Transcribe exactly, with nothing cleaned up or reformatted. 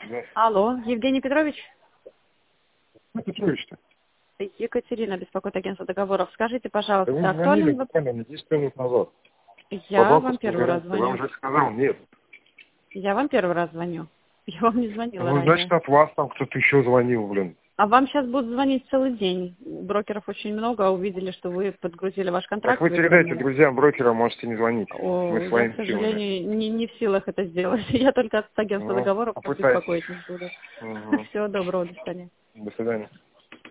Да. Алло, Евгений Петрович? Ну, Петрович-то. Екатерина, беспокоит агентство договоров. Скажите, Да пожалуйста, вы звонили актуален вопрос? буквально десять минут назад. Я вам По-банковской первый раз гарантии. Вам звоню. же сказал нет. Я вам первый раз звоню. Я вам не звонила Ну, значит, ранее. от вас там кто-то еще звонил, блин. А вам сейчас будут звонить целый день. Брокеров очень много, а увидели, что вы подгрузили ваш Так контракт. вы передайте выполнили. друзьям брокера, можете не звонить. О, Мы я, к своими силами. сожалению, не, не в силах это сделать. Я только от агентства Ну, договоров попытайтесь. беспокоить не буду. Угу. Всего доброго, до свидания. До свидания.